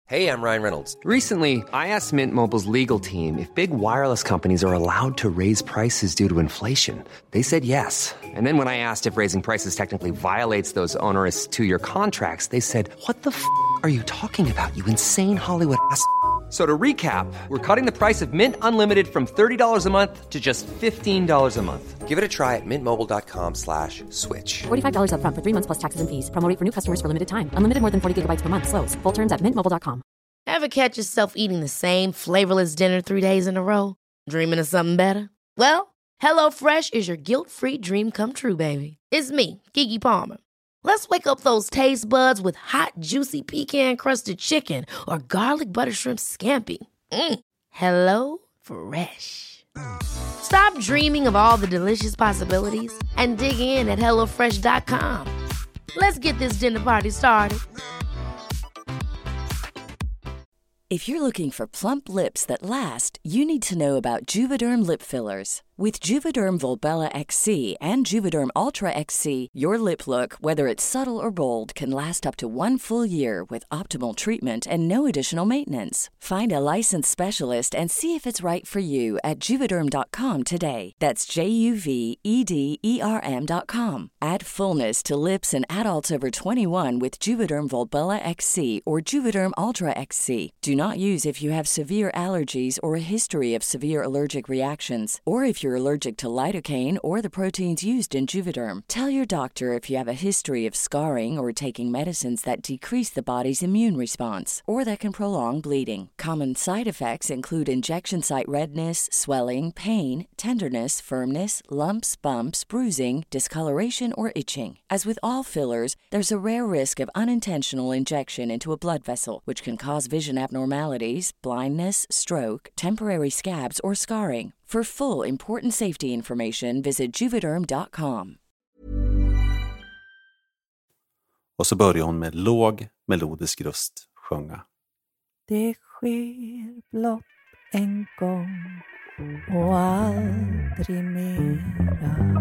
Hey, I'm Ryan Reynolds. Recently, I asked Mint Mobile's legal team if big wireless companies are allowed to raise prices due to inflation. They said yes. And then when I asked if raising prices technically violates those onerous two-year contracts, they said, "What the are you talking about, you insane Hollywood ass?" So to recap, we're cutting the price of Mint Unlimited from $30 a month to just $15 a month. Give it a try at mintmobile.com/switch. $45 up front for 3 months plus taxes and fees. Promo rate for new customers for limited time. Unlimited more than 40 gigabytes per month. Slows full terms at mintmobile.com. Ever catch yourself eating the same flavorless dinner 3 days in a row? Dreaming of something better? Well, HelloFresh is your guilt-free dream come true, baby. It's me, Keke Palmer. Let's wake up those taste buds with hot, juicy pecan-crusted chicken or garlic butter shrimp scampi. Hello Fresh. Stop dreaming of all the delicious possibilities and dig in at HelloFresh.com. Let's get this dinner party started. If you're looking for plump lips that last, you need to know about Juvederm lip fillers. With Juvederm Volbella XC and Juvederm Ultra XC, your lip look, whether it's subtle or bold, can last up to 1 full year with optimal treatment and no additional maintenance. Find a licensed specialist and see if it's right for you at Juvederm.com today. That's JUVEDERM.com. Add fullness to lips in adults over 21 with Juvederm Volbella XC or Juvederm Ultra XC. Do not use if you have severe allergies or a history of severe allergic reactions, or if you're allergic to lidocaine or the proteins used in Juvederm. Tell your doctor if you have a history of scarring or taking medicines that decrease the body's immune response or that can prolong bleeding. Common side effects include injection site redness, swelling, pain, tenderness, firmness, lumps, bumps, bruising, discoloration, or itching. As with all fillers, there's a rare risk of unintentional injection into a blood vessel, which can cause vision abnormalities, blindness, stroke, temporary scabs, or scarring. For full important safety information, visit Juvederm.com. Och så börjar hon med låg melodisk röst sjunga. Det sker blott en gång och aldrig mera.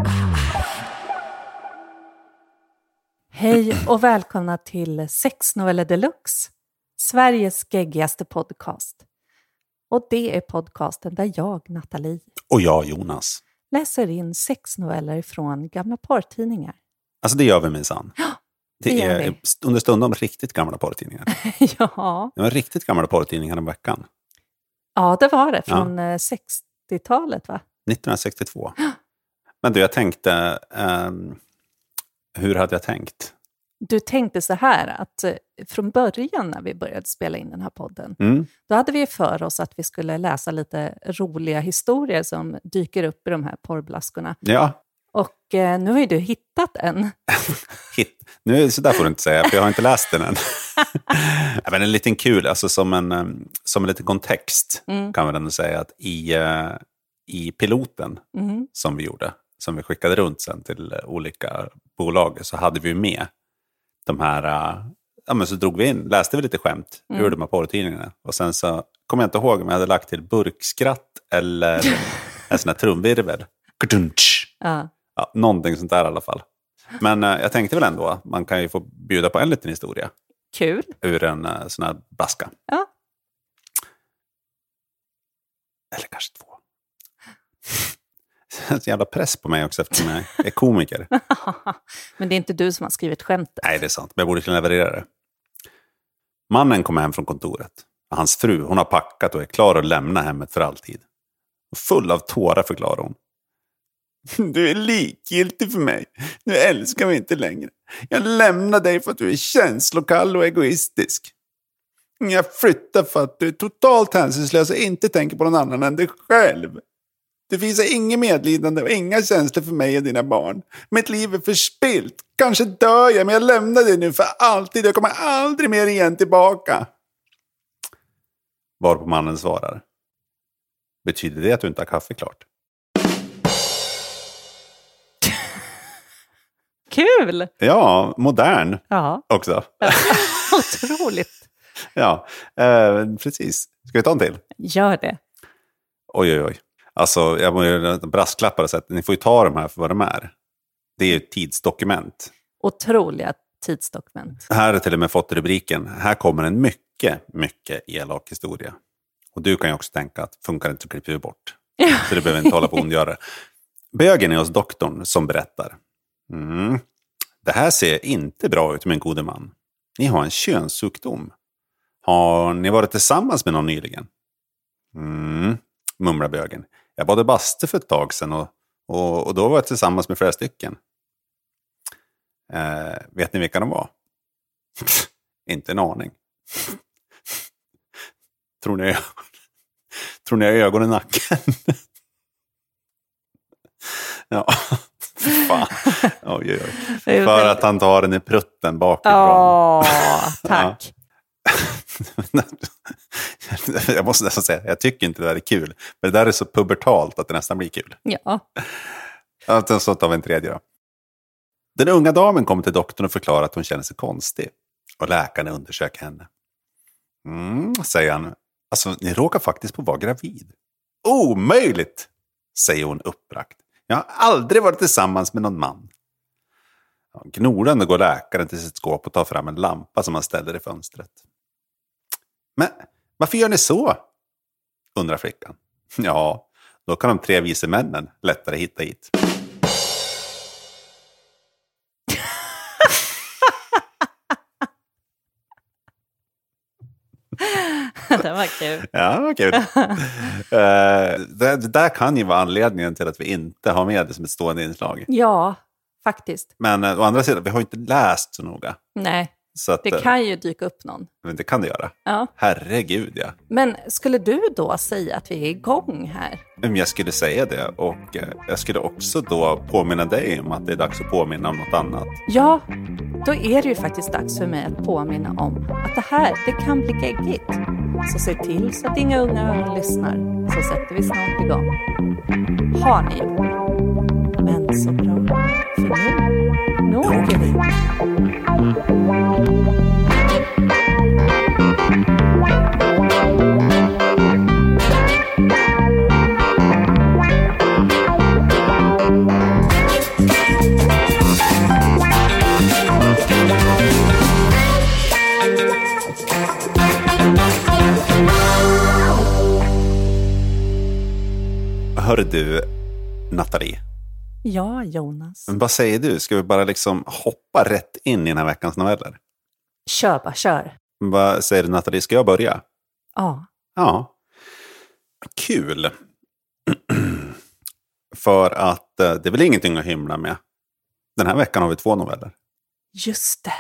Hej och välkomna till Sexnoveller Deluxe, Sveriges geggigaste podcast. Och det är podcasten där jag, Nathalie, Och jag, Jonas. läser in sexnoveller från gamla porrtidningar. Alltså det gör vi minsann. Det gör är vi. understundom riktigt gamla porrtidningar. Ja. Det var riktigt gamla porrtidningar den veckan. Ja, det var det. Från 60-talet, va? 1962. Men du, jag tänkte... hur hade jag tänkt? Du tänkte så här att från början när vi började spela in den här podden, då hade vi för oss att vi skulle läsa lite roliga historier som dyker upp i de här porrblaskorna. Ja. Och nu har ju du hittat en. Nu, så där får du inte säga, för jag har inte läst den än. Men en liten kul, alltså som en liten kontext kan man ändå säga att i piloten som vi gjorde, som vi skickade runt sen till olika bolag, så hade vi med de här, men så drog vi in, läste vi lite skämt ur de här porrtidningarna. Och sen så kommer jag inte ihåg om jag hade lagt till burkskratt eller en sån här trumvirvel. Ja, någonting sånt där i alla fall. Men jag tänkte väl ändå att man kan ju få bjuda på en liten historia. Kul. Ur en sån här blaska. Ja. Eller kanske 2. Det är en jävla press på mig också eftersom jag är komiker. Men det är inte du som har skrivit skämtet. Nej, det är sant. Men jag borde kunna leverera det. Mannen kom hem från kontoret. Hans fru, hon har packat och är klar att lämna hemmet för alltid. Och full av tårar förklarar hon. Du är likgiltig för mig. Nu älskar vi inte längre. Jag lämnar dig för att du är känslokall och egoistisk. Jag flyttar för att du är totalt hänsynslös och inte tänker på någon annan än dig själv. Det finns inget medlidande och inga känslor för mig och dina barn. Mitt liv är förspilt. Kanske dör jag, men jag lämnar dig nu för alltid. Jag kommer aldrig mer igen tillbaka. Varpå mannen svarar. Betyder det att du inte har kaffe klart? Kul! Ja, modern också. Otroligt. Ja, precis. Ska vi ta en till? Gör det. Oj. Alltså, jag måste brasklappar så att ni får ju ta de här för vad de är. Det är ju ett tidsdokument. Otroliga tidsdokument. Här har till och med fått rubriken. Här kommer en mycket elak historia. Och du kan ju också tänka att funkar inte så klipper vi bort. Så det behöver inte hålla på och ondgöra. Bögen är hos doktorn som berättar. Det här ser inte bra ut med en gode man. Ni har en könssjukdom. Har ni varit tillsammans med någon nyligen? Mumlar bögen. Jag badde bastu för ett tag sedan och då var jag tillsammans med flera stycken. Vet ni vilka de var? Inte en aning. Tror ni jag har ögon i nacken? Ja, fan. Oj. För att han tar den i prutten bakifrån. Tack. Jag måste nästan säga, jag tycker inte det där är kul. Men det där är så pubertalt att det nästan blir kul. Ja. Så tar vi en tredje då. Den unga damen kommer till doktorn och förklarar att hon känner sig konstig. Och läkaren undersöker henne. Säger han. Alltså, ni råkar faktiskt på att vara gravid. Omöjligt, säger hon uppbragt. Jag har aldrig varit tillsammans med någon man. Gnorande går läkaren till sitt skåp och tar fram en lampa som han ställer i fönstret. Men varför gör ni så? Undrar flickan. Ja, då kan de 3 vise männen lättare hitta hit. Det var kul. Ja, det var kul. Det där kan ju vara anledningen till att vi inte har med det som ett stående inslag. Ja, faktiskt. Men å andra sidan, vi har inte läst så noga. Nej, så att, det kan ju dyka upp någon. Men det kan det göra. Ja. Herregud, ja. Men skulle du då säga att vi är igång här? Jag skulle säga det, och jag skulle också då påminna dig om att det är dags att påminna om något annat. Ja, då är det ju faktiskt dags för mig att påminna om att det här, det kan bli geggigt. Så se till så att inga unga lyssnar, så sätter vi snart igång. Har ni gjort? Men så bra, för nu åker vi. Hör du, Nathalie? Ja, Jonas. Men vad säger du? Ska vi bara liksom hoppa rätt in i den här veckans noveller? Kör. Vad säger du, Nathalie? Ska jag börja? Ja. Ja. Kul. För att det är väl ingenting att hymla med. Den här veckan har vi 2 noveller. Just det.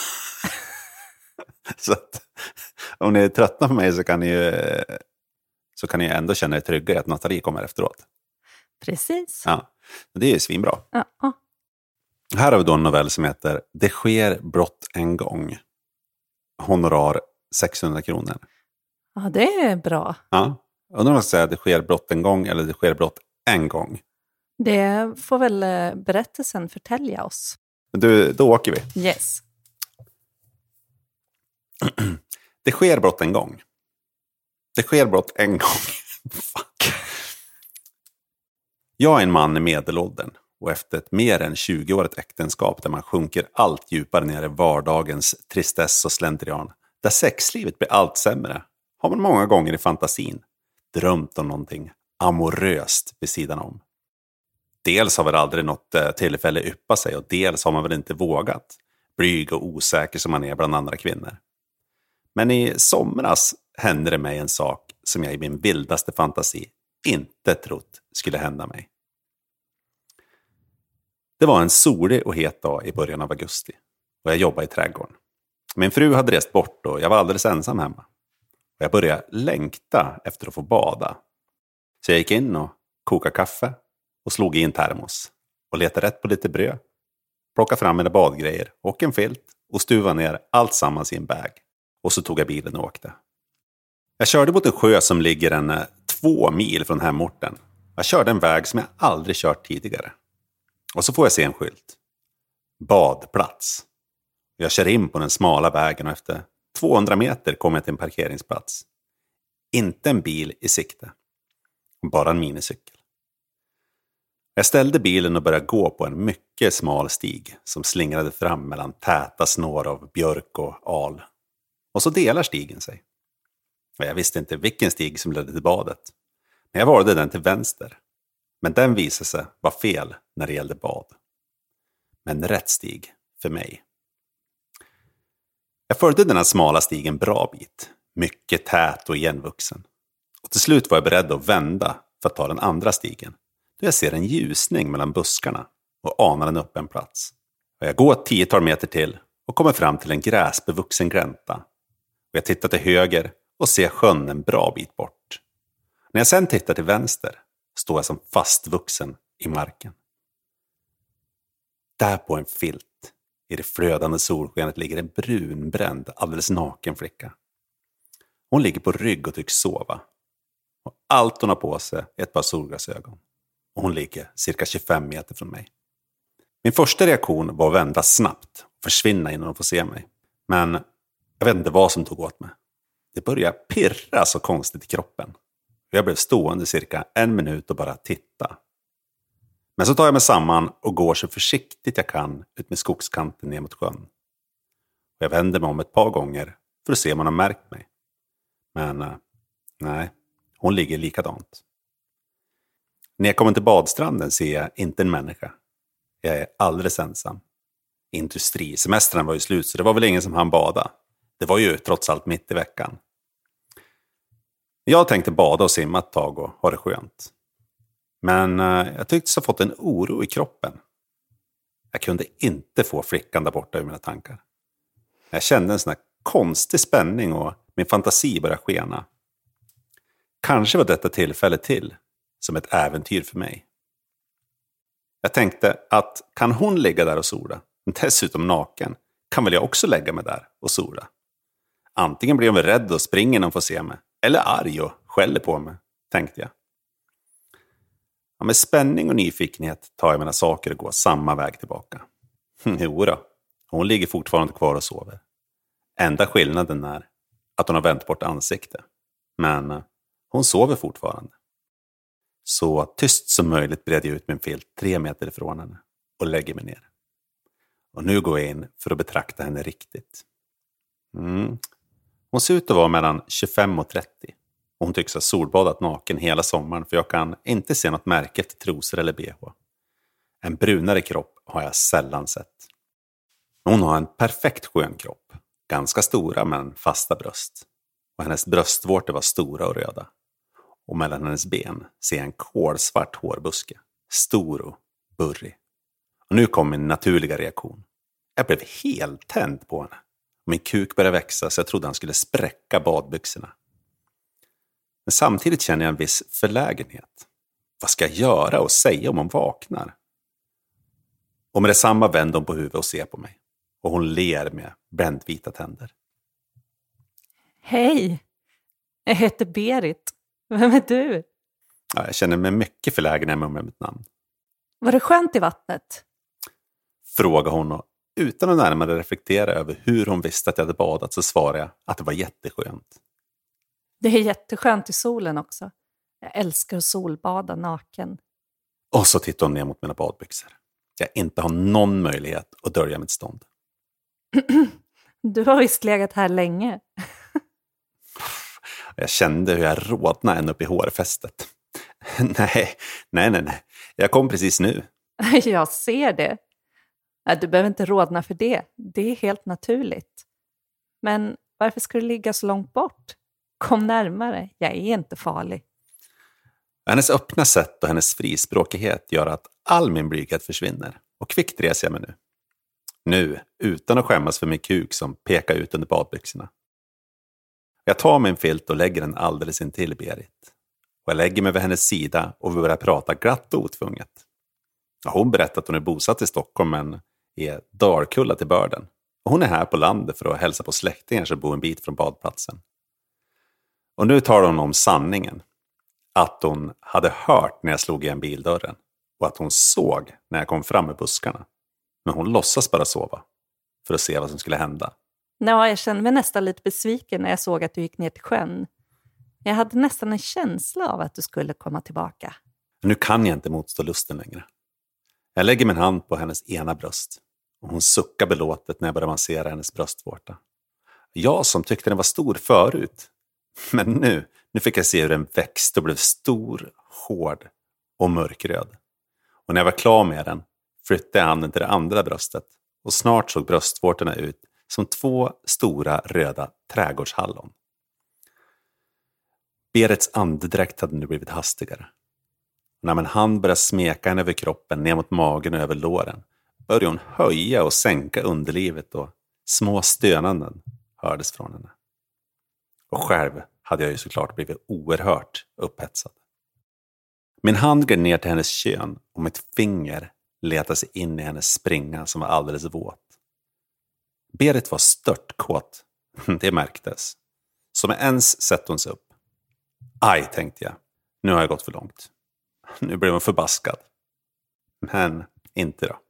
Så att om ni är tröttna på mig så kan ni ändå känna er trygga i att Nathalie kommer efteråt. Precis. Ja, det är ju svinbra. Ja. Här har vi då en novell som heter Det sker brott en gång. Honorar 600 kronor. Ja, det är bra. Ja, undrar om man ska säga det sker brott en gång eller det sker brott en gång. Det får väl berättelsen förtälja oss. Då åker vi. Yes. Det sker brott en gång. Det sker brott en gång. Fuck. Jag är en man i medelåldern och efter ett mer än 20-årigt äktenskap där man sjunker allt djupare ner i vardagens tristess och slentrian, där sexlivet blir allt sämre, har man många gånger i fantasin drömt om någonting amoröst vid sidan om. Dels har väl aldrig något tillfälle yppa sig och dels har man väl inte vågat, blyg och osäker som man är bland andra kvinnor. Men i somras hände det mig en sak som jag i min vildaste fantasi inte trott skulle hända mig. Det var en solig och het dag i början av augusti och jag jobbade i trädgården. Min fru hade rest bort och jag var alldeles ensam hemma. Och jag började längta efter att få bada. Så jag gick in och kokade kaffe och slog i en termos och letade rätt på lite bröd. Plockade fram mina badgrejer och en filt och stuvade ner allt sammans i en bag. Och så tog jag bilen och åkte. Jag körde mot en sjö som ligger 2 mil från hemorten. Jag körde en väg som jag aldrig kört tidigare. Och så får jag se en skylt. Badplats. Jag kör in på den smala vägen och efter 200 meter kommer jag till en parkeringsplats. Inte en bil i sikte. Bara en minicykel. Jag ställde bilen och började gå på en mycket smal stig som slingrade fram mellan täta snår av björk och al. Och så delar stigen sig. Och jag visste inte vilken stig som ledde till badet. Men jag valde den till vänster. Men den visade sig vara fel när det gällde bad. Men rätt stig för mig. Jag följde den här smala stigen bra bit. Mycket tät och igenvuxen. Och till slut var jag beredd att vända för att ta den andra stigen. Då jag ser en ljusning mellan buskarna och anar en öppen plats. Och jag går 10 meter till och kommer fram till en gräsbevuxen glänta. Och jag tittar till höger och ser sjön en bra bit bort. När jag sen tittar till vänster står jag som fastvuxen i marken. Där på en filt i det flödande solskenet ligger en brunbränd, alldeles naken flicka. Hon ligger på rygg och tycks sova. Och allt hon har på sig är ett par solglasögon. Och hon ligger cirka 25 meter från mig. Min första reaktion var att vända snabbt och försvinna innan hon får se mig. Men jag vet inte vad som tog åt mig. Det började pirra så konstigt i kroppen. Jag blev stående cirka 1 minut och bara titta. Men så tar jag mig samman och går så försiktigt jag kan ut med skogskanten ner mot sjön. Och jag vänder mig om ett par gånger för att se om hon har märkt mig. Men nej, hon ligger likadant. När jag kommer till badstranden ser jag inte en människa. Jag är alldeles ensam. Industrisemestern var ju slut så det var väl ingen som hann bada. Det var ju trots allt mitt i veckan. Jag tänkte bada och simma ett tag och ha det skönt. Men jag tyckte så fått en oro i kroppen. Jag kunde inte få flickan där borta ur mina tankar. Jag kände en sån här konstig spänning och min fantasi började skena. Kanske var detta tillfälle till som ett äventyr för mig. Jag tänkte att kan hon ligga där och sola, dessutom naken, kan väl jag också lägga mig där och sola. Antingen blir hon väl rädd och springer när hon får se mig. Eller arg och skäller på mig, tänkte jag. Ja, med spänning och nyfikenhet tar jag mina saker och går samma väg tillbaka. Jo då, hon ligger fortfarande kvar och sover. Enda skillnaden är att hon har vänt bort ansikte. Men hon sover fortfarande. Så tyst som möjligt bred jag ut min filt 3 meter ifrån henne och lägger mig ner. Och nu går jag in för att betrakta henne riktigt. Hon ser ut att vara mellan 25 och 30. Och hon tycks ha solbadat naken hela sommaren för jag kan inte se något märke till trosor eller bh. En brunare kropp har jag sällan sett. Hon har en perfekt skön kropp. Ganska stora men fasta bröst. Och hennes bröstvårtor var stora och röda. Och mellan hennes ben ser jag en kolsvart hårbuske. Stor och burrig. Och nu kom min naturliga reaktion. Jag blev helt tänd på henne. Min kuk började växa så jag trodde han skulle spräcka badbyxorna. Men samtidigt känner jag en viss förlägenhet. Vad ska jag göra och säga om hon vaknar? Och med detsamma vänder hon på huvudet och ser på mig. Och hon ler med brändvita tänder. Hej, jag heter Berit. Vem är du? Ja, jag känner mig mycket förlägen med mitt namn. Var det skönt i vattnet? Frågar hon och utan att närmare reflektera över hur hon visste att jag hade badat så svarade jag att det var jätteskönt. Det är jätteskönt i solen också. Jag älskar att solbada naken. Och så tittar hon ner mot mina badbyxor. Jag inte har någon möjlighet att dölja mitt stånd. Du har visst legat här länge. Jag kände hur jag rodnade ända upp i hårfästet. Nej. Jag kom precis nu. Jag ser det. Du behöver inte rodna för det. Det är helt naturligt. Men varför ska du ligga så långt bort? Kom närmare. Jag är inte farlig. Hennes öppna sätt och hennes frispråkighet gör att all min blyghet försvinner. Och kvickt reser jag mig nu. Nu, utan att skämmas för min kuk som pekar ut under badbyxorna. Jag tar min filt och lägger den alldeles intill Berit. Och jag lägger mig vid hennes sida och vi börjar prata glatt och otvunget. Hon berättar att hon är bosatt i Stockholm men är Dalkulla till börden. Och hon är här på landet för att hälsa på släktingar som bor en bit från badplatsen. Och nu talar hon om sanningen. Att hon hade hört när jag slog igen bildörren. Och att hon såg när jag kom fram i buskarna. Men hon låtsas bara sova. För att se vad som skulle hända. Jag kände mig nästan lite besviken när jag såg att du gick ner till sjön. Jag hade nästan en känsla av att du skulle komma tillbaka. Nu kan jag inte motstå lusten längre. Jag lägger min hand på hennes ena bröst. Och hon suckar belåtet när jag börjar massera hennes bröstvårta. Jag som tyckte den var stor förut. Men nu fick jag se hur den växte och blev stor, hård och mörkröd. Och när jag var klar med den flyttade jag handen till det andra bröstet. Och snart såg bröstvårtorna ut som 2 stora röda trädgårdshallon. Berits andedräkt hade nu blivit hastigare. När min hand började smeka henne över kroppen ner mot magen och över låren började hon höja och sänka underlivet och små stönanden hördes från henne. Och själv hade jag ju såklart blivit oerhört upphetsad. Min hand gled ner till hennes kön och mitt finger letade sig in i hennes springa som var alldeles våt. Berit var störtkåt, det märktes. Så med ens sätt hon sig upp. Aj, tänkte jag, nu har jag gått för långt. Nu blev hon förbaskad. Men inte då.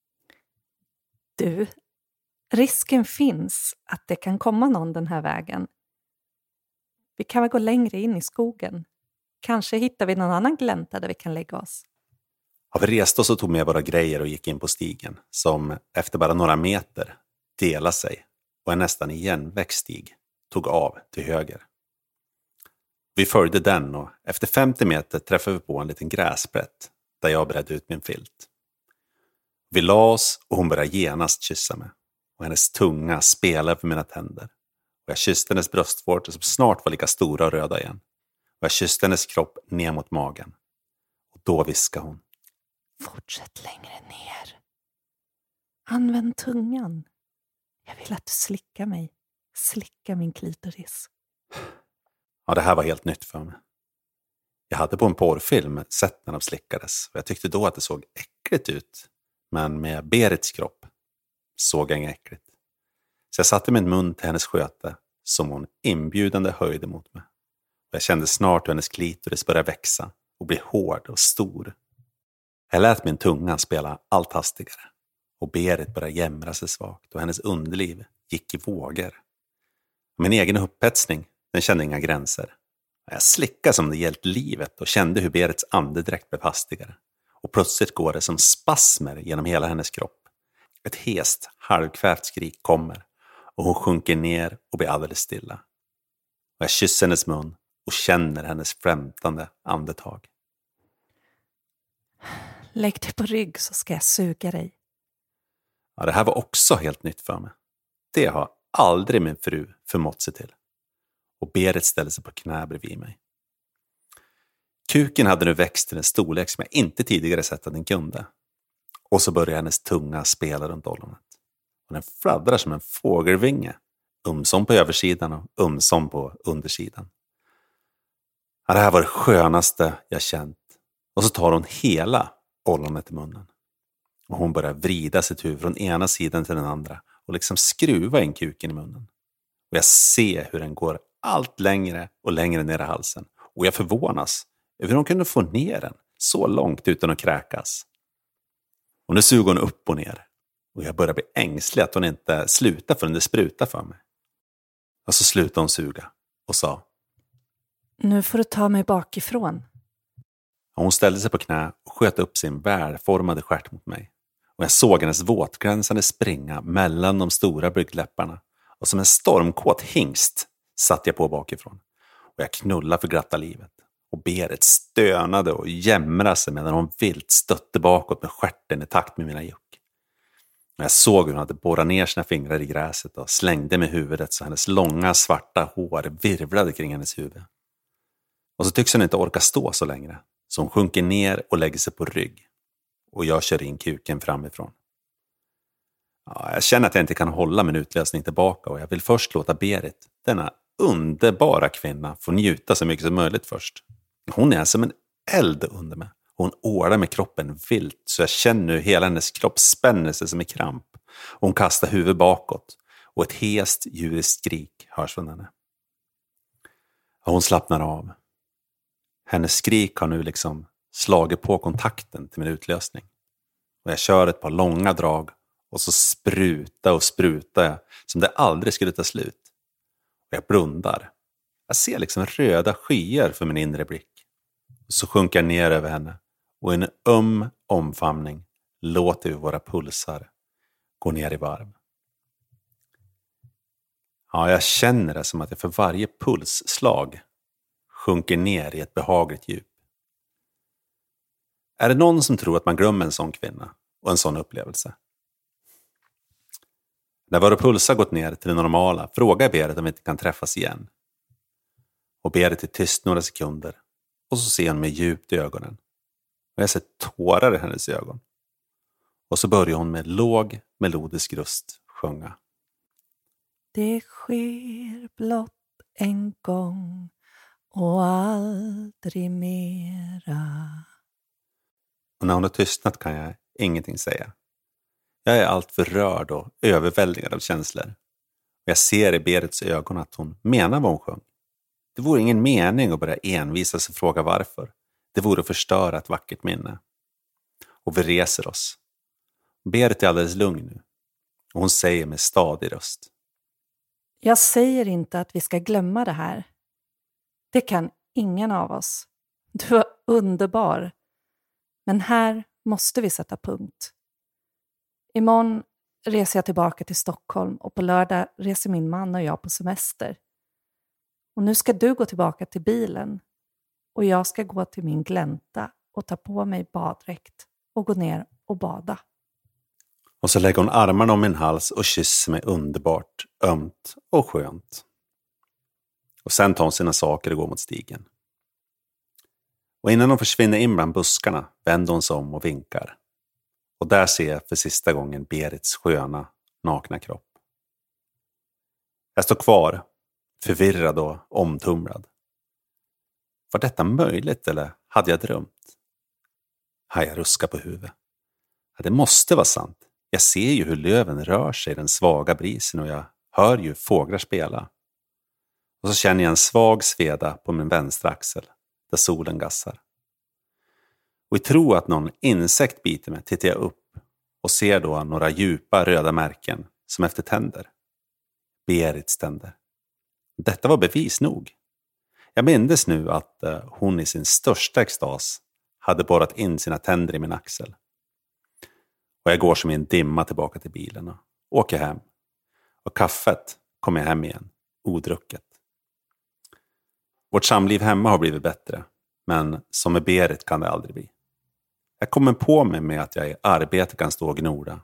Du, risken finns att det kan komma någon den här vägen. Vi kan väl gå längre in i skogen. Kanske hittar vi någon annan glänta där vi kan lägga oss. Ja, vi reste oss och tog med våra grejer och gick in på stigen. Som efter bara några meter delade sig. Och en nästan igenväxt stig tog av till höger. Vi följde den och efter 50 meter träffade vi på en liten gräsplätt där jag bredde ut min filt. Vi la oss och hon började genast kyssa mig. Och hennes tunga spelade för mina tänder. Och jag kysste hennes bröstvårtor som snart var lika stora och röda igen. Och jag kysste hennes kropp ner mot magen. Och då viskade hon. Fortsätt längre ner. Använd tungan. Jag vill att du slickar mig. Slicka min klitoris. Ja, det här var helt nytt för mig. Jag hade på en porrfilm sett när de slickades. Och jag tyckte då att det såg äckligt ut. Men med Berits kropp såg jag inget äckligt. Så jag satte min mun till hennes sköte som hon inbjudande höjde mot mig. Och jag kände snart hur hennes klitoris började växa och bli hård och stor. Jag lät min tunga spela allt hastigare. Och Berit började jämra sig svagt och hennes underliv gick i vågor. Min egen upphetsning, den kände inga gränser. Jag slickade som det gällt livet och kände hur Berits andedräkt blev hastigare. Och plötsligt går det som spasmer genom hela hennes kropp. Ett hest, halvkvävt skrik kommer och hon sjunker ner och blir alldeles stilla. Och jag kysser hennes mun och känner hennes flämtande andetag. Lägg dig på rygg så ska jag suga dig. Ja, det här var också helt nytt för mig. Det har aldrig min fru förmått sig till. Och Berit ställde sig på knä bredvid mig. Kuken hade nu växt till en storlek som jag inte tidigare sett att den kunde. Och så började hennes tunga spela runt ollonet. Och den fladdrar som en fågelvinge. Ömsom på översidan och ömsom på undersidan. Ja, det här var det skönaste jag känt. Och så tar hon hela ollonet i munnen. Och hon börjar vrida sitt huvud från ena sidan till den andra. Och liksom skruva in kuken i munnen. Och jag ser hur den går allt längre och längre ner i halsen. Och jag förvånas över hur hon kunde få ner den så långt utan att kräkas. Och nu suger hon upp och ner. Och jag börjar bli ängslig att hon inte slutar förrän det sprutar för mig. Och så slutade hon suga och sa. Nu får du ta mig bakifrån. Och hon ställde sig på knä och sköt upp sin välformade stjärt mot mig. Och jag såg hennes våtgränsande springa mellan de stora byggläpparna. Och som en stormkåt hingst satt jag på bakifrån. Och jag knullade för glatta livet. Och Berit stönade och jämrade sig medan hon vilt stötte bakåt med stjärten i takt med mina juck. Och jag såg hur hon hade borrat ner sina fingrar i gräset och slängde med huvudet så hennes långa svarta hår virvlade kring hennes huvud. Och så tycks hon inte orka stå så längre. Så hon sjunker ner och lägger sig på rygg. Och jag kör in kuken framifrån. Ja, jag känner att jag inte kan hålla min utlösning tillbaka och jag vill först låta Berit, denna underbara kvinna, få njuta så mycket som möjligt först. Hon är som en eld under mig. Hon ålar med kroppen vilt så jag känner hur hela hennes kropp spänner sig som i kramp. Hon kastar huvudet bakåt och ett hest djuriskt skrik hörs från henne. Hon slappnar av. Hennes skrik har nu liksom slagit på kontakten till min utlösning. Och jag kör ett par långa drag och så sprutar jag som det aldrig skulle ta slut. Och jag blundar. Jag ser liksom röda skyer för min inre blick. Och så sjunker jag ner över henne och i en omfamning låter vi våra pulsar gå ner i varv. Ja, jag känner det som att jag för varje pulsslag sjunker ner i ett behagligt djup. Är det någon som tror att man glömmer en sån kvinna och en sån upplevelse? När vår puls har gått ner till det normala frågar Berit om vi inte kan träffas igen. Och Berit är tyst några sekunder och så ser hon mig djupt i ögonen. Och jag ser tårar i hennes ögon. Och så börjar hon med låg melodisk röst sjunga. Det sker blott en gång och aldrig mera. Och när hon har tystnat kan jag ingenting säga. Jag är allt för rörd och överväldigad av känslor. Och jag ser i Berits ögon att hon menar vad hon sjöng. Det vore ingen mening att börja envisas och fråga varför. Det vore att förstöra ett vackert minne. Och vi reser oss. Berit är alldeles lugn nu. Och hon säger med stadig röst. Jag säger inte att vi ska glömma det här. Det kan ingen av oss. Du var underbar. Men här måste vi sätta punkt. Imorgon reser jag tillbaka till Stockholm och på lördag reser min man och jag på semester. Och nu ska du gå tillbaka till bilen och jag ska gå till min glänta och ta på mig baddräkt och gå ner och bada. Och så lägger hon armarna om min hals och kysser mig underbart, ömt och skönt. Och sen tar hon sina saker och går mot stigen. Och innan hon försvinner in bland buskarna vänder hon sig om och vinkar. Och där ser jag för sista gången Berits sköna, nakna kropp. Jag står kvar, förvirrad och omtumlad. Var detta möjligt eller hade jag drömt? Jag ruskar på huvudet. Ja, det måste vara sant. Jag ser ju hur löven rör sig i den svaga brisen och jag hör ju fåglar spela. Och så känner jag en svag sveda på min vänstra axel där solen gassar. Och i tro att någon insekt biter mig tittar jag upp och ser då några djupa röda märken som efter tänder. Berits tänder. Detta var bevis nog. Jag mindes nu att hon i sin största extas hade borrat in sina tänder i min axel. Och jag går som i en dimma tillbaka till bilen och åker hem. Och kaffet kommer jag hem igen, odrucket. Vårt samliv hemma har blivit bättre, men som med Berit kan det aldrig bli. Jag kommer på mig med att jag i arbete kan stå och gnora.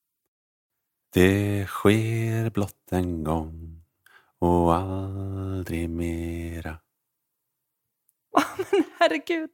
Det sker blott en gång och aldrig mera. Men herregud.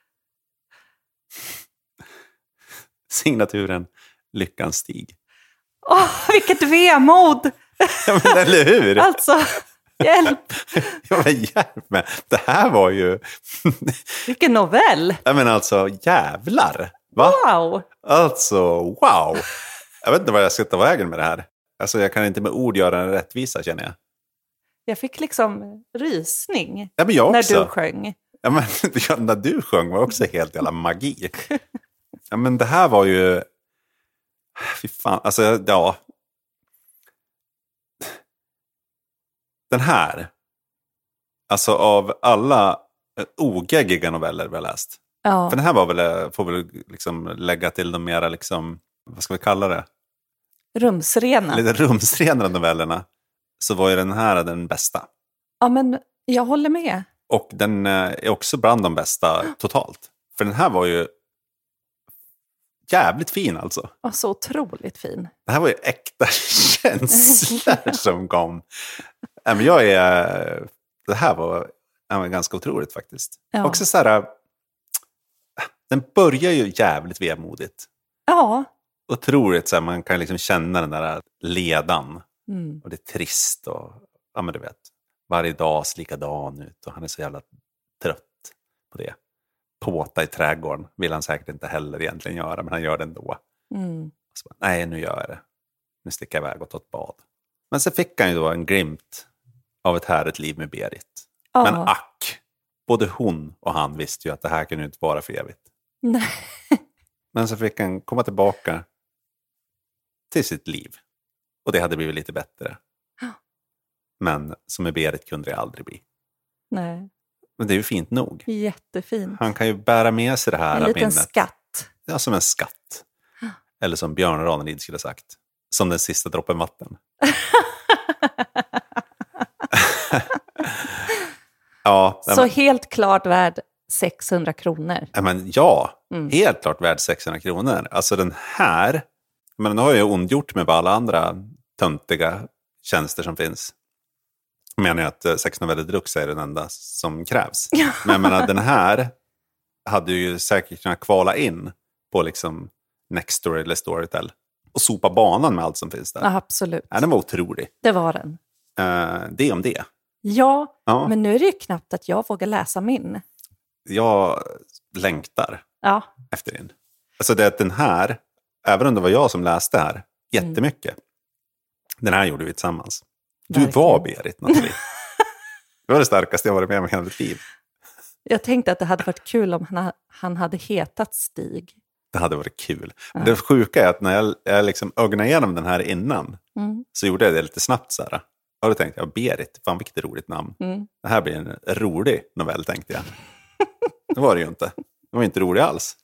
Signaturen Lyckans stig. Vilket vemod! Ja, men eller hur? Alltså, hjälp! Ja, men hjälp mig. Det här var ju... Vilken novell! Ja, men alltså, jävlar! Va? Wow! Alltså, wow! Jag vet inte vad jag ska ta vägen med det här. Alltså, jag kan inte med ord göra en rättvisa, känner jag. Jag fick liksom rysning ja, men jag också. När du sjöng. Ja, men när du sjöng var också helt jävla magi. Ja, men det här var ju... Fy fan, alltså, ja... Den här, alltså av alla ogeggiga noveller vi har läst. Ja. För den här var väl, får väl liksom lägga till de mera liksom, vad ska vi kalla det? Rumsrena. Lite rumsrena novellerna. Så var ju den här den bästa. Ja, men jag håller med. Och den är också bland de bästa totalt. För den här var ju jävligt fin alltså. Ja, så otroligt fin. Det här var ju äkta känslor som kom. Men det här var ganska otroligt faktiskt. Ja. Också så här, den börjar ju jävligt vemodigt. Ja. Otroligt så här, man kan liksom känna den där ledan. Mm. Och det är trist och, ja men du vet, varje dag ser likadan ut och han är så jävla trött på det. Påta i trädgården vill han säkert inte heller egentligen göra, men han gör det ändå. Mm. Så bara, nej, nu gör jag det. Nu sticker jag iväg och tar ett bad. Men så fick han ju då en glimt av ett härligt liv med Berit. Ja. Men ack, både hon och han visste ju att det här kunde inte vara för evigt. Nej. Men så fick han komma tillbaka till sitt liv. Och det hade blivit lite bättre. Men som med Berit kunde det aldrig bli. Nej. Men det är ju fint nog. Jättefint. Han kan ju bära med sig det här minnet. En liten minnet. Skatt. Ja, som en skatt. Eller som Björn Ranelid skulle ha sagt. Som den sista droppen vatten. Ja, Så helt klart värd 600 kronor. Helt klart värd 600 kronor. Alltså den här, men nu har jag ondgjort med alla andra töntiga tjänster som finns. Jag menar ju att 6 noveller deluxe är den enda som krävs. Men jag menar, den här hade ju säkert kunnat kvala in på liksom Nextory eller Storytel och sopa banan med allt som finns där. Ja, absolut. Den var otrolig. Det var den. Det om det. Ja, men nu är det ju knappt att jag vågar läsa min. Jag längtar efter din. Alltså det är att den här, även om det var jag som läste här jättemycket, den här gjorde vi tillsammans. Du var Berit, Nathalie. Det var det starkaste jag varit med om i hela mitt liv. Jag tänkte att det hade varit kul om han hade hetat Stig. Det hade varit kul. Ja. Det sjuka är att när jag liksom ögnade igenom den här innan så gjorde jag det lite snabbt så här. Och då tänkte jag, Berit, fan vilket roligt namn. Det här blir en rolig novell, tänkte jag. Det var det ju inte. Det var inte rolig alls.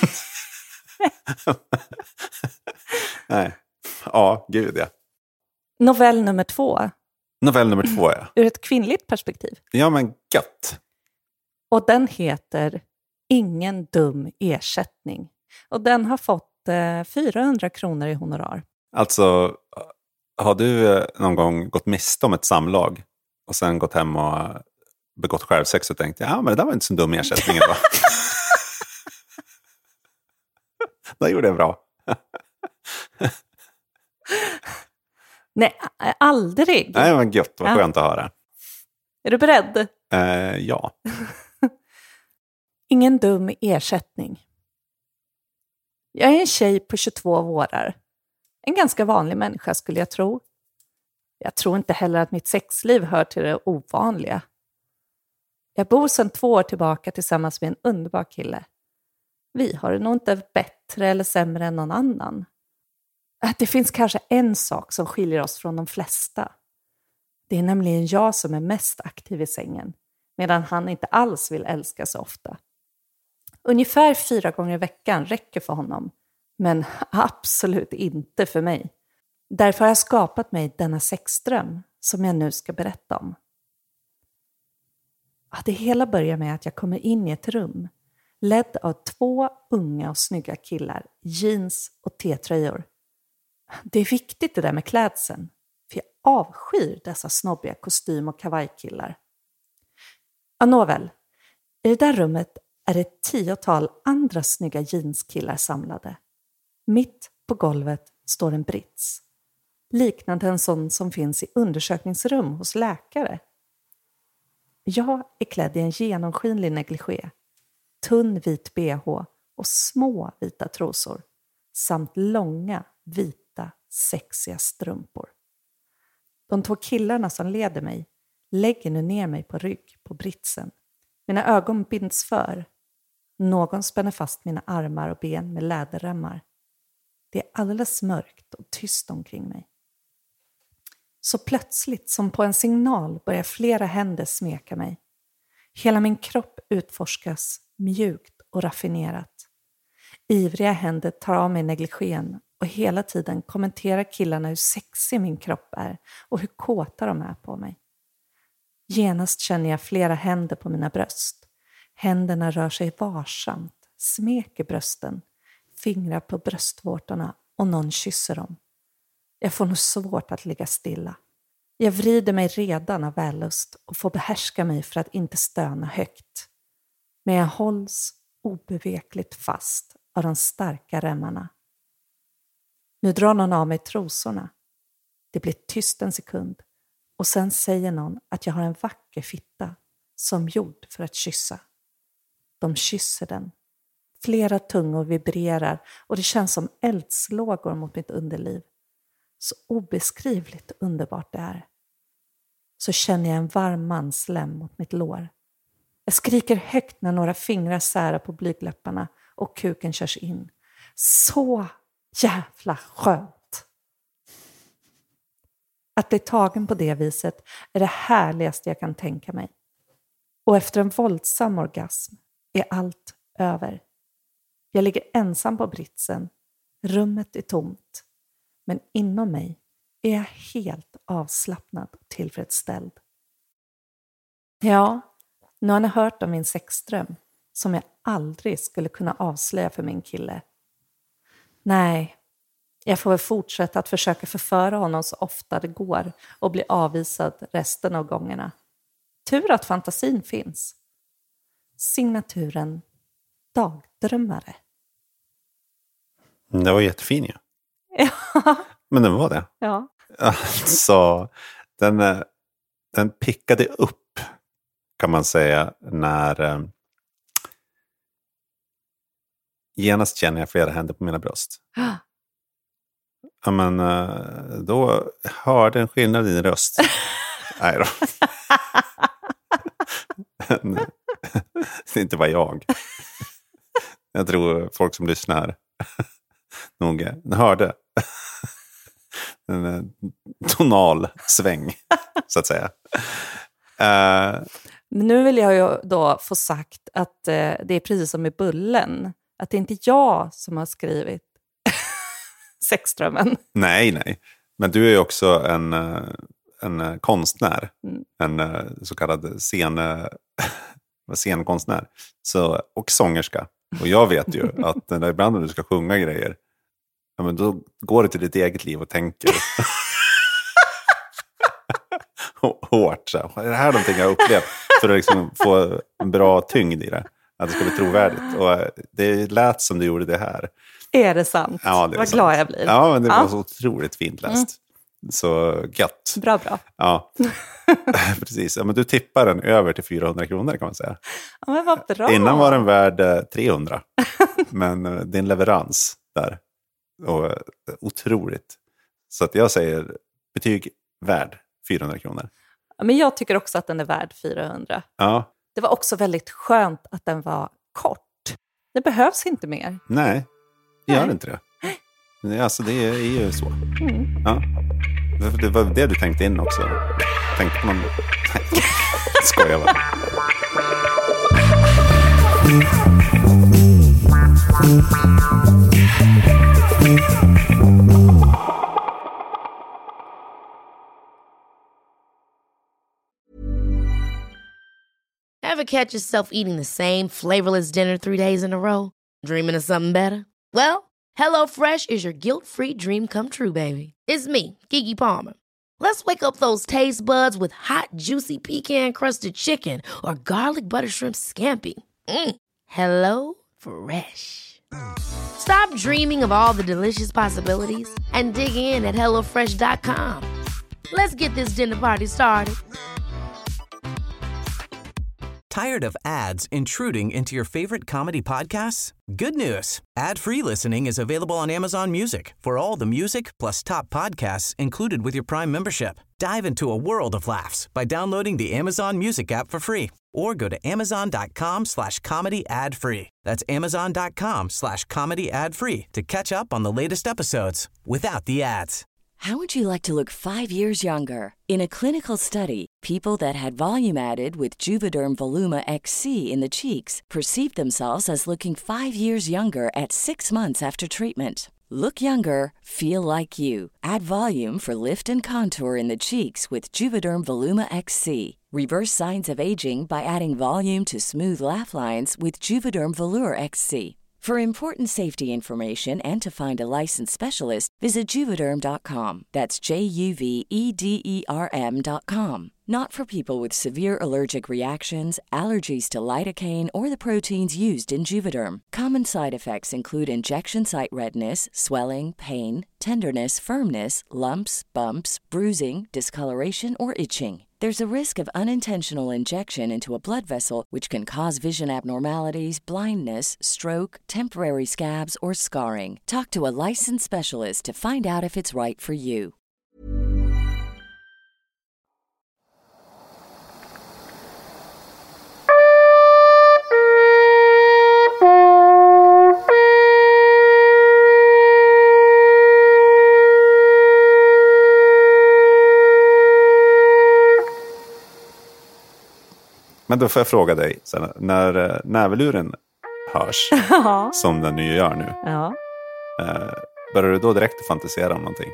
Nej. Ja, gud ja. Novell nummer 2. Novell nummer 2, ja. Ur ett kvinnligt perspektiv. Ja, men gött. Och den heter Ingen dum ersättning. Och den har fått 400 kronor i honorar. Alltså, har du någon gång gått miste om ett samlag och sen gått hem och begått självsex och tänkt, ja men det där var inte så dum ersättning då. Det gjorde jag bra. Nej, aldrig. Nej, men gött, vad skönt att höra. Är du beredd? Ja. Ingen dum ersättning. Jag är en tjej på 22 vårar. En ganska vanlig människa skulle jag tro. Jag tror inte heller att mitt sexliv hör till det ovanliga. Jag bor sedan 2 år tillbaka tillsammans med en underbar kille. Vi har det nog inte bättre eller sämre än någon annan. Det finns kanske en sak som skiljer oss från de flesta. Det är nämligen jag som är mest aktiv i sängen, medan han inte alls vill älska så ofta. Ungefär 4 gånger i veckan räcker för honom, men absolut inte för mig. Därför har jag skapat mig denna sexdröm som jag nu ska berätta om. Det hela börjar med att jag kommer in i ett rum, ledd av 2 unga och snygga killar, jeans och t-tröjor. Det är viktigt det där med klädseln, för jag avskyr dessa snobbiga kostym- och kavajkillar. Nåväl, i det där rummet är det ett 10-tal andra snygga jeanskillar samlade. Mitt på golvet står en brits, liknande en sån som finns i undersökningsrum hos läkare. Jag är klädd i en genomskinlig negligé, tunn vit bh och små vita trosor, samt långa vita sexiga strumpor. De 2 killarna som leder mig lägger nu ner mig på rygg på britsen. Mina ögon binds för. Någon spänner fast mina armar och ben med läderremmar. Det är alldeles mörkt och tyst omkring mig. Så plötsligt, som på en signal, börjar flera händer smeka mig. Hela min kropp utforskas mjukt och raffinerat. Ivriga händer tar av mig negligén och hela tiden kommenterar killarna hur sexig min kropp är och hur kåta de är på mig. Genast känner jag flera händer på mina bröst. Händerna rör sig varsamt, smeker brösten, fingrar på bröstvårtorna och någon kysser dem. Jag får nog svårt att ligga stilla. Jag vrider mig redan av vällust och får behärska mig för att inte stöna högt. Men jag hålls obevekligt fast av de starka remmarna. Nu drar någon av mig trosorna. Det blir tyst en sekund och sen säger någon att jag har en vacker fitta som gjord för att kyssa. De kysser den. Flera tungor vibrerar och det känns som eldslågor mot mitt underliv. Så obeskrivligt underbart det är. Så känner jag en varm manslem mot mitt lår. Jag skriker högt när några fingrar särar på blygdläpparna och kuken körs in. Så jävla skönt! Att bli tagen på det viset är det härligaste jag kan tänka mig. Och efter en våldsam orgasm är allt över. Jag ligger ensam på britsen. Rummet är tomt. Men inom mig är jag helt avslappnad och tillfredsställd. Ja, Nu har ni hört om min sexdröm som jag aldrig skulle kunna avslöja för min kille. Nej, jag får väl fortsätta att försöka förföra honom så ofta det går och bli avvisad resten av gångerna. Tur att fantasin finns. Signaturen Dagdrömmare. Det var jättefin ju. Ja. Men den var det. Ja. Alltså, den pickade upp, kan man säga, när genast känner jag flera händer på mina bröst. Ja, men då hörde en skillnad i din röst. Nej då. Det är inte bara jag. Jag tror folk som lyssnar nog hörde en tonal sväng, så att säga. Men nu vill jag ju då få sagt att det är precis som i Bullen. Att det är inte jag som har skrivit sexdrömmen. Nej. Men du är ju också en konstnär. En så kallad scenkonstnär. Och sångerska. Och jag vet ju att ibland när du ska sjunga grejer, ja, men då går du till ditt eget liv och tänker hårt. Så här. Är det här någonting jag har upplevt? För att liksom få en bra tyngd i det. Att det ska bli trovärdigt. Och det lät som du gjorde det här. Är det sant? Ja, det är vad sant. Glad jag blir. Ja, men det var så otroligt fint läst. Så gött. Bra. Ja, precis. Ja, men du tippar den över till 400 kronor, kan man säga. Ja, men vad bra. Innan var den värd 300. Men din leverans där. Och otroligt. Så att jag säger betyg värd 400 kronor. Ja, men jag tycker också att den är värd 400. Ja. Det var också väldigt skönt att den var kort. Det behövs inte mer. Nej, det gör inte det. Alltså det är ju så. Ja. Det var det du tänkte in också. Tänkte man... Nej, skojar bara. Ever catch yourself eating the same flavorless dinner 3 days in a row? Dreaming of something better? Well, HelloFresh is your guilt-free dream come true, baby. It's me, Keke Palmer. Let's wake up those taste buds with hot, juicy pecan-crusted chicken or garlic butter shrimp scampi. Hello Fresh. Stop dreaming of all the delicious possibilities and dig in at HelloFresh.com. Let's get this dinner party started. Tired of ads intruding into your favorite comedy podcasts? Good news. Ad-free listening is available on Amazon Music for all the music plus top podcasts included with your Prime membership. Dive into a world of laughs by downloading the Amazon Music app for free or go to amazon.com/comedy ad-free. That's amazon.com/comedy ad-free to catch up on the latest episodes without the ads. How would you like to look 5 years younger? In a clinical study, people that had volume added with Juvederm Voluma XC in the cheeks perceived themselves as looking 5 years younger at 6 months after treatment. Look younger, feel like you. Add volume for lift and contour in the cheeks with Juvederm Voluma XC. Reverse signs of aging by adding volume to smooth laugh lines with Juvederm Volure XC. For important safety information and to find a licensed specialist, visit Juvederm.com. That's JUVEDERM.com. Not for people with severe allergic reactions, allergies to lidocaine, or the proteins used in Juvederm. Common side effects include injection site redness, swelling, pain, tenderness, firmness, lumps, bumps, bruising, discoloration, or itching. There's a risk of unintentional injection into a blood vessel, which can cause vision abnormalities, blindness, stroke, temporary scabs, or scarring. Talk to a licensed specialist to find out if it's right for you. Men då får jag fråga dig, sen, när näveluren hörs, som den ju gör nu, börjar du då direkt att fantisera om någonting?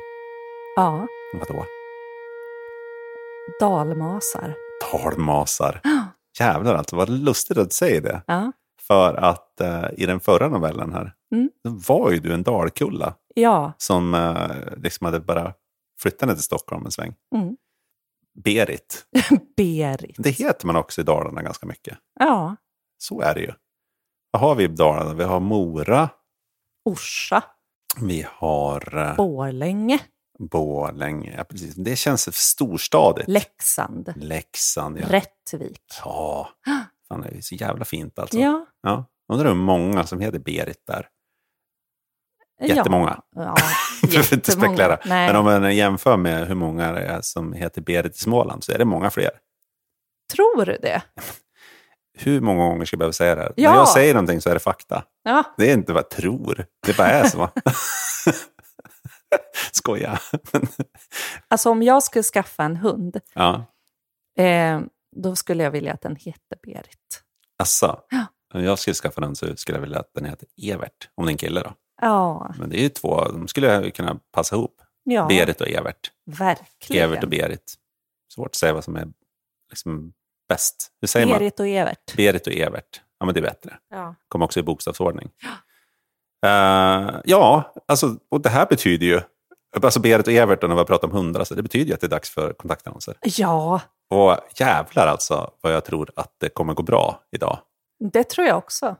Ja. Vadå? Dalmasar. Dalmasar. Jävlar alltså, vad lustigt att säga det. Ja. För att i den förra novellen här, då var ju du en dalkulla. Ja. Som liksom hade bara flyttat ner till Stockholm en sväng. Berit. Berit. Det heter man också i Dalarna ganska mycket. Ja. Så är det ju. Vad har vi i Dalarna? Vi har Mora. Orsa. Vi har... Borlänge, ja precis. Det känns storstadigt. Leksand, ja. Rättvik. Ja, fan, det är så jävla fint alltså. Ja. Undrar hur många som heter Berit där. Jättemånga. Ja, för inte spekulera. Nej. Men om man jämför med hur många det är som heter Berit i Småland så är det många fler. Tror du det? Hur många gånger ska jag behöva säga det här? Ja. När jag säger någonting så är det fakta. Ja. Det är inte vad jag tror. Det bara är så. Skoja. Alltså om jag skulle skaffa en hund, Ja. Då skulle jag vilja att den heter Berit. Asså. Ja. Om jag skulle skaffa den så skulle jag vilja att den heter Evert. Om det är en kille då. Ja. Men det är ju två, de skulle kunna passa ihop. Ja. Berit och Evert. Verkligen. Evert och Berit. Svårt att säga vad som är liksom bäst. Hur säger man? Berit och Evert. Berit och Evert. Ja, men det är bättre. Ja. Kommer också i bokstavsordning. Ja, alltså, och det här betyder ju, alltså Berit och Evert, när vi pratar om hundar, så det betyder ju att det är dags för kontaktannonser. Ja. Och jävlar alltså vad jag tror att det kommer gå bra idag. Det tror jag också.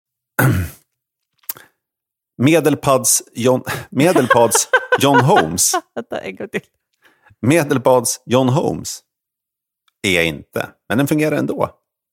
Medelpads John Holmes. Vänta, en gång till. Medelpads John Holmes är jag inte, men den fungerar ändå.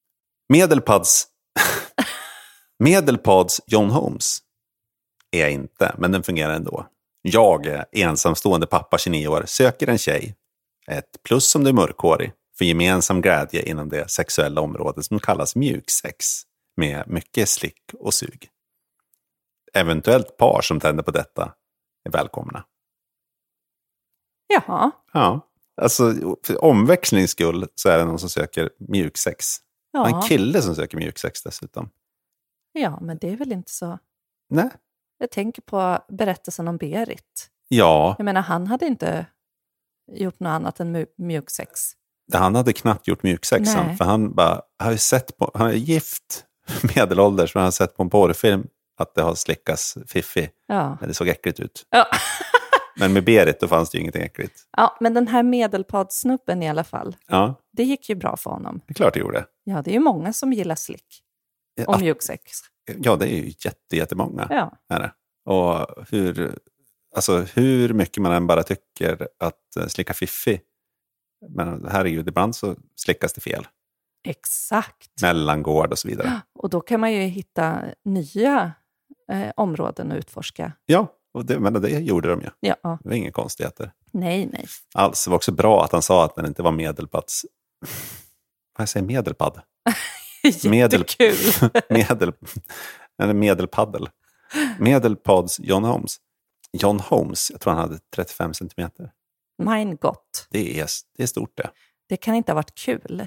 Medelpads John Holmes är jag inte, men den fungerar ändå. Jag är ensamstående pappa 29 år, söker en tjej. Ett plus som du är mörkhårig, för gemensam glädje inom det sexuella området som kallas mjuksex, med mycket slick och sug. Eventuellt par som tänder på detta är välkomna. Jaha. Ja, alltså för omväxlings skull så är det någon som söker mjuksex. Ja. En kille som söker mjuksex dessutom. Ja, men det är väl inte så. Nej. Jag tänker på berättelsen om Berit. Ja, Jag menar, han hade inte gjort något annat än mjuksex. han hade knappt gjort mjuksex. Nej. För han bara, han är gift medelålders, men han har sett på en porrfilm att det har slickas fiffi. Ja. Men det såg äckligt ut. Ja. Men med Berit då fanns det ju ingenting äckligt. Ja, men den här medelpadssnubben i alla fall. Ja, Det gick ju bra för honom. det är klart det gjorde. Ja, det är ju många som gillar slick. Och mjuksex. Ja, det är ju jättemånga. Ja. Är det. Och hur mycket man än bara tycker att slicka fiffi. Men herregud, ibland så slickas det fel. Exakt. Mellangård och så vidare. Och då kan man ju hitta nya områden att utforska. Ja, och det gjorde de ju. Ja. Det var inga konstigheter. Nej. Alls, det var också bra att han sa att den inte var medelpads... Vad jag säger, medelpad? Jättekul. Medelpaddel. Medelpads John Holmes. John Holmes, jag tror han hade 35 centimeter. Mein Gott. Det är stort det. Det kan inte ha varit kul.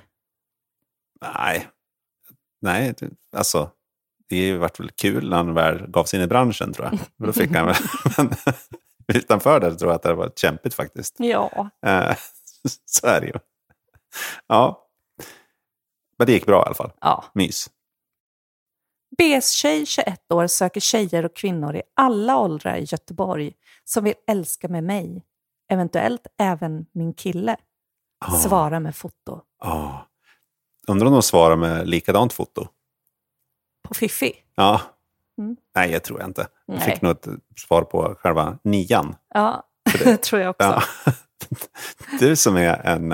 Nej, alltså det har varit väl kul när han väl gav sig in i branschen, tror jag. Men då fick han väl... Men utanför det tror jag att det var kämpigt faktiskt. Ja. Så är det ju. Ja. Men det gick bra i alla fall. Ja. Mys. BS-tjej 21 år söker tjejer och kvinnor i alla åldrar i Göteborg som vill älska med mig. Eventuellt även min kille. Svara med foto. Undrar om de svarar med likadant foto. På Fiffi? Ja. Nej, jag tror jag inte. Jag fick nog ett svar på själva 9. Ja, det tror jag också. Ja. Du som är en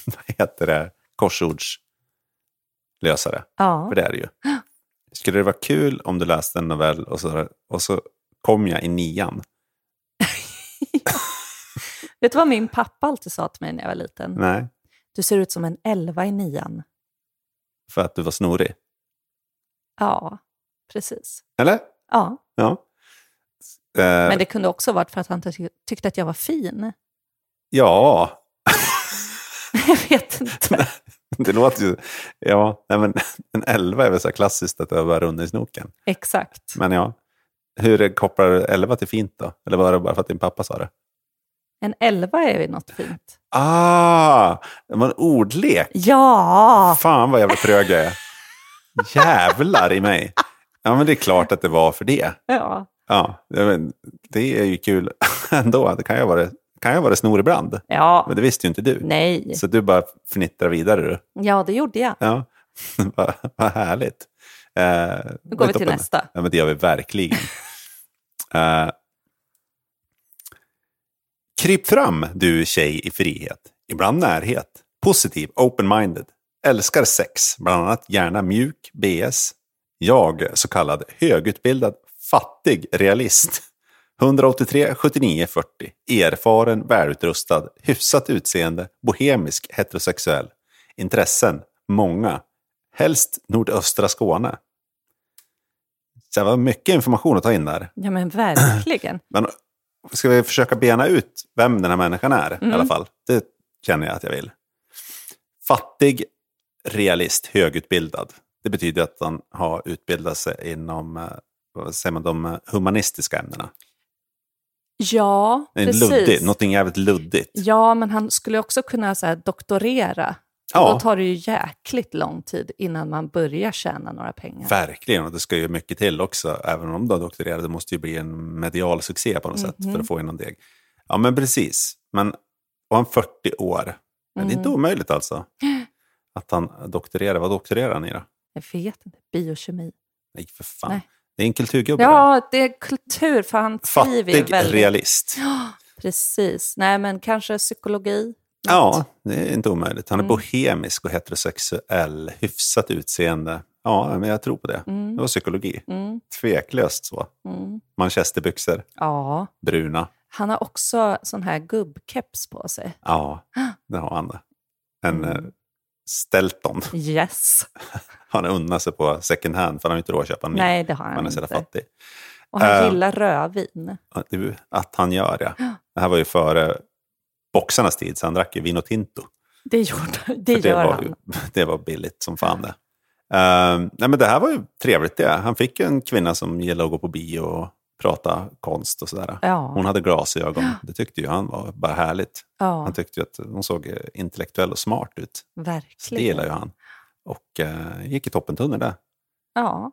korsordslösare. Ja. För det är det ju. Skulle det vara kul om du läste en novell och så kom jag i 9? Vet du vad min pappa alltid sa till mig när jag var liten? Nej. Du ser ut som en 11 i 9. För att du var snorig? Ja, precis. Eller? Ja. Men det kunde också varit för att han tyckte att jag var fin. Ja. Jag vet inte. Det låter ju... Ja, nej, men en 11 är väl så klassiskt att det var rund i snoken. Exakt. Men ja, hur kopplar 11 till fint då? Eller var det bara för att din pappa sa det? En 11 är ju något fint. Det var en ordlek. Ja! Fan vad jävla trög jag är. Jävlar i mig. Ja, men det är klart att det var för det. Ja. Ja, det är ju kul ändå. Det kan ju vara snorebrand. Ja. Men det visste ju inte du. Nej. Så du bara fnittrar vidare. Du. Ja, det gjorde jag. Ja, vad härligt. Nu går vi till nästa. Ja, men det gör vi verkligen. Kryp fram, du tjej i frihet. Ibland närhet. Positiv, open-minded. Älskar sex, bland annat gärna mjuk, BS. Jag, så kallad högutbildad, fattig realist. 183, 79, 40. Erfaren, välutrustad, hyfsat utseende, bohemisk, heterosexuell. Intressen, många. Helst nordöstra Skåne. Så det var mycket information att ta in där. Ja, men verkligen. Men ska vi försöka bena ut vem den här människan är i alla fall? Det känner jag att jag vill. Fattig, realist, högutbildad. Det betyder att han har utbildat sig inom de humanistiska ämnena. Ja, precis. Luddigt, någonting jävligt luddigt. Ja, men han skulle också kunna så här, doktorera. Ja. Då tar det ju jäkligt lång tid innan man börjar tjäna några pengar. Verkligen, och det ska ju mycket till också. Även om de doktorerade, det måste ju bli en medial succé på något sätt för att få in någon deg. Ja, men precis. Men var han 40 år? Men det är inte omöjligt alltså. Att han doktorerar. Vad doktorerar han i då? Jag vet inte. Biokemi. Nej, för fan. Nej. Det är en kulturgubbe. Ja, det är kultur. För han fattig realist. Ja, precis. Nej, men kanske psykologi. Ja, det är inte omöjligt. Han är bohemisk och heterosexuell. Hyfsat utseende. Ja, men jag tror på det. Det var psykologi. Tveklöst så. Manchesterbyxor. Ja. Bruna. Han har också sån här gubbkeps på sig. Ja, det har han. En Stelton. Yes. Han unnar sig på second hand för han har inte råd att köpa en ny. Nej, det har han är inte. Så fattig. Och han gillar rödvin. Att han gör det. Det här var ju före boxarnas tid, så han drack ju vino tinto. Det gör han. Det var billigt som fan det. Nej, men det här var ju trevligt det. Han fick en kvinna som gillade att gå på bio och prata konst och sådär. Ja. Hon hade glasögon. Det tyckte ju han var bara härligt. Ja. Han tyckte ju att hon såg intellektuell och smart ut. Verkligen. Så det gillar ju han. Och gick i toppentunnel där. Ja.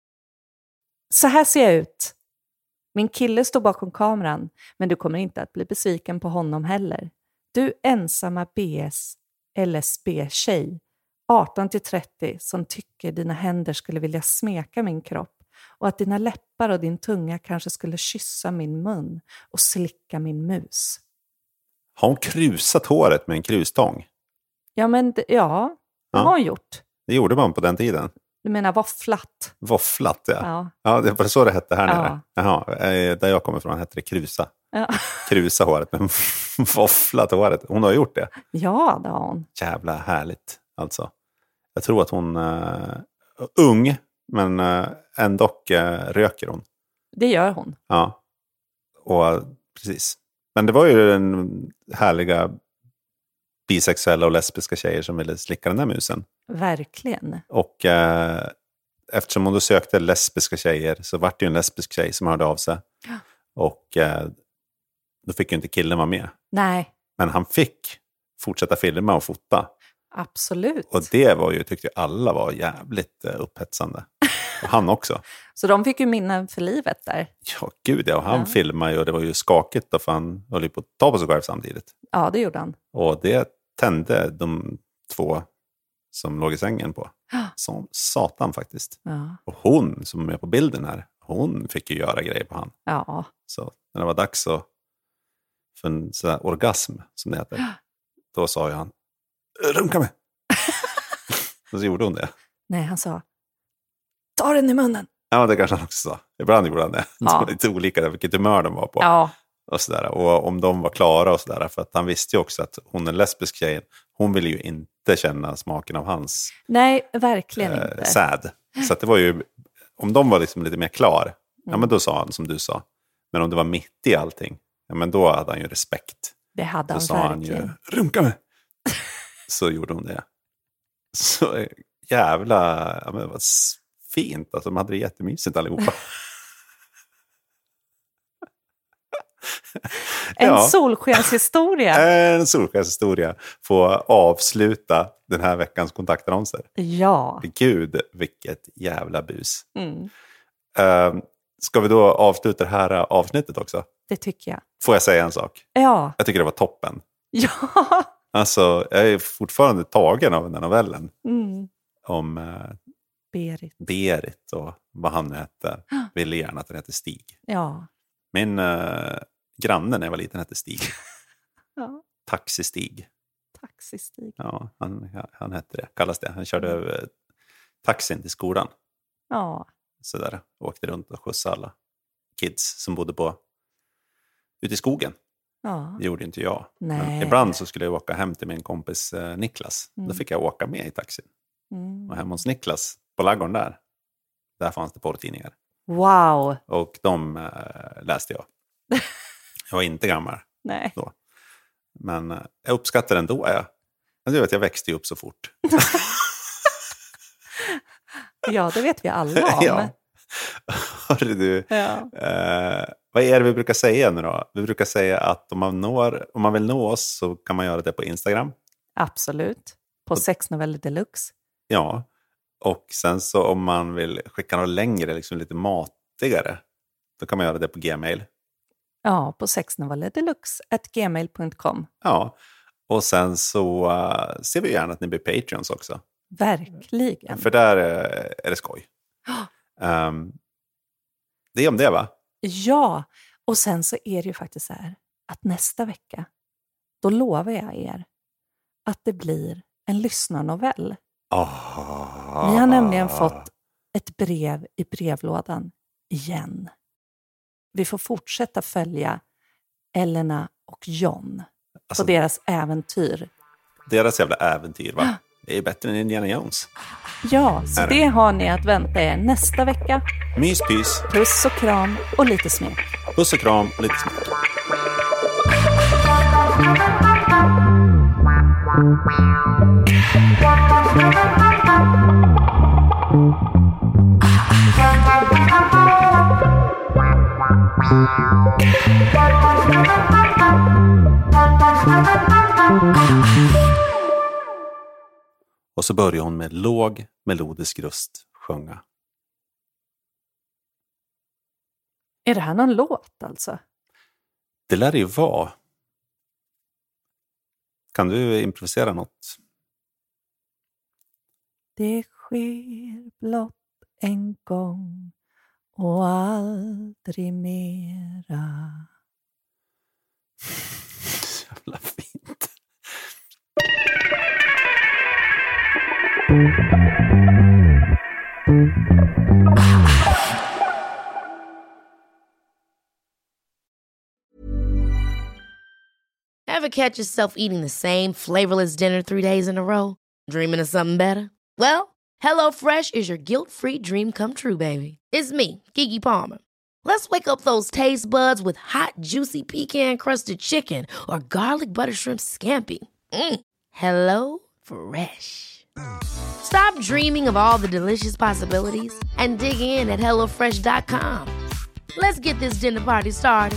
Så här ser jag ut. Min kille står bakom kameran, men du kommer inte att bli besviken på honom heller. Du ensamma BS LSB-tjej, 18-30, som tycker dina händer skulle vilja smeka min kropp och att dina läppar och din tunga kanske skulle kyssa min mun och slicka min mus. Har hon krusat håret med en krustång? Ja, men det har hon gjort. Det gjorde man på den tiden. Du menar våfflat? Våfflat, ja. Ja, det var så det hette här nere. Jaha, där jag kommer ifrån hette det krusa. Ja. Krusa håret, men våfflat håret. Hon har gjort det. Ja, det har hon. Jävla härligt, alltså. Jag tror att hon är ung, men ändå röker hon. Det gör hon. Ja, och precis. Men det var ju den härliga bisexuella och lesbiska tjejer som ville slicka den där musen. Verkligen. Och eftersom hon då sökte lesbiska tjejer så var det ju en lesbisk tjej som hörde av sig. Ja. Och då fick ju inte killen vara med. Nej. Men han fick fortsätta filma och fota. Absolut. Och det var ju, tyckte alla var jävligt upphetsande. Och han också. Så de fick ju minnen för livet där. Ja, gud ja. Och han filmade ju och det var ju skakigt då, för han höll ju på att ta på sig själv samtidigt. Ja, det gjorde han. Och det tände de två som låg i sängen på. Som satan faktiskt. Ja. Och hon som är på bilden här, hon fick ju göra grejer på han. Ja. Så när det var dags för en sån här orgasm som det heter, då sa ju han, runka mig. Och så gjorde hon det. Nej, han sa, ta den i munnen. Ja, det kanske han också sa. Ibland gjorde han det. Ja. Det var lite olika vilket humör de var på. Ja. Och, sådär. Och om de var klara och sådär. För att han visste ju också att hon är lesbisk tjej. Hon ville ju inte känna smaken av hans... Nej, verkligen inte. Säd. Så att det var ju... Om de var liksom lite mer klar. Ja, men då sa han som du sa. Men om det var mitt i allting. Ja, men då hade han ju respekt. Det hade han sa verkligen. Han ju, runka mig. Så gjorde hon det. Så jävla... Ja, men det var fint. Alltså, de hade det jättemysigt allihopa. En solskenshistoria. En solskenshistoria får avsluta den här veckans kontaktannonser. Ja. Gud, vilket jävla bus. Ska vi då avsluta det här avsnittet också? Det tycker jag. Får jag säga en sak? Ja. Jag tycker det var toppen. Ja. Alltså, jag är fortfarande tagen av den här novellen. Om Berit och vad han heter. Ville gärna att den heter Stig. Ja. Min granne när jag var liten hette Stig. Ja. Taxistig. Taxistig. Ja, han hette det. Kallas det. Han körde taxin till skolan. Ja. Så där. Åkte runt och skjutsade alla kids som bodde ute i skogen. Ja. Det gjorde inte jag. Nej. Men ibland så skulle jag åka hem till min kompis Niklas. Då fick jag åka med i taxin. Och hemma hos Niklas på ladugården där fanns det porrtidningar. Wow. Och de läste jag. Jag var inte gammal. Nej. Då. Men jag uppskattar ändå. Jag växte ju upp så fort. Ja, det vet vi alla om. Ja. Hörru du. Ja. Vad är det vi brukar säga nu då? Vi brukar säga att om man vill nå oss så kan man göra det på Instagram. Absolut. På Sexnoveller Deluxe. Ja. Och sen så om man vill skicka något längre, liksom lite matigare, då kan man göra det på Gmail. Ja, på sexnovellerdeluxe@gmail.com. Ja, och sen så ser vi gärna att ni blir Patreons också. Verkligen. För där är det skoj. Det är om det, va? Ja, och sen så är det ju faktiskt så här att nästa vecka, då lovar jag er att det blir en lyssnarnovell. Vi har nämligen fått ett brev i brevlådan igen. Vi får fortsätta följa Elena och John på deras äventyr. Deras jävla äventyr, va? Det är bättre än Indiana Jones. Ja, så det har ni att vänta er nästa vecka. Myspys. Puss och kram och lite smek. Puss och kram och lite smek. Och så börjar hon med låg melodisk röst sjunga. Är det här någon låt alltså? Det lär det ju vara. Kan du improvisera något? Det sker blott en gång och aldrig mera. Jävla fint. Ever catch yourself eating the same flavorless dinner 3 days in a row? Dreaming of something better? Well, HelloFresh is your guilt-free dream come true, baby. It's me, Keke Palmer. Let's wake up those taste buds with hot, juicy pecan-crusted chicken or garlic butter shrimp scampi. Hello Fresh. Stop dreaming of all the delicious possibilities and dig in at HelloFresh.com. Let's get this dinner party started.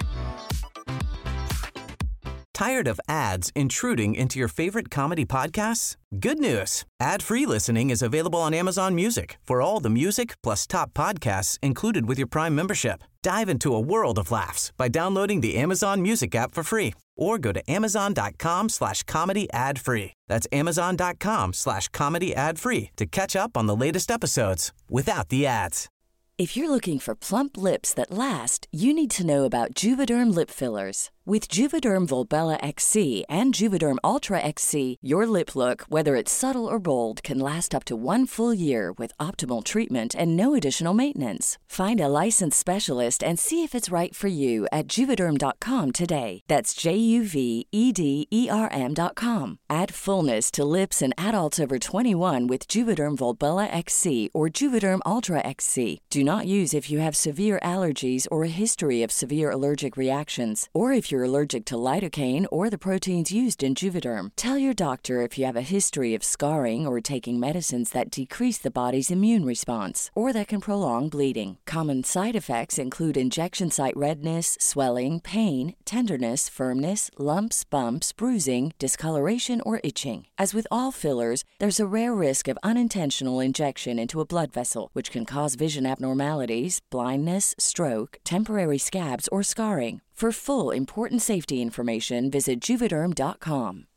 Tired of ads intruding into your favorite comedy podcasts? Good news. Ad-free listening is available on Amazon Music for all the music plus top podcasts included with your Prime membership. Dive into a world of laughs by downloading the Amazon Music app for free or go to amazon.com/comedy ad-free. That's amazon.com/comedy ad-free to catch up on the latest episodes without the ads. If you're looking for plump lips that last, you need to know about Juvederm lip fillers. With Juvederm Volbella XC and Juvederm Ultra XC, your lip look, whether it's subtle or bold, can last up to 1 full year with optimal treatment and no additional maintenance. Find a licensed specialist and see if it's right for you at Juvederm.com today. That's JUVEDERM.com. Add fullness to lips in adults over 21 with Juvederm Volbella XC or Juvederm Ultra XC. Do not use if you have severe allergies or a history of severe allergic reactions, or if if you're allergic to lidocaine or the proteins used in Juvederm. Tell your doctor if you have a history of scarring or taking medicines that decrease the body's immune response or that can prolong bleeding. Common side effects include injection site redness, swelling, pain, tenderness, firmness, lumps, bumps, bruising, discoloration, or itching. As with all fillers, there's a rare risk of unintentional injection into a blood vessel, which can cause vision abnormalities, blindness, stroke, temporary scabs, or scarring. For full, important safety information, visit Juvederm.com.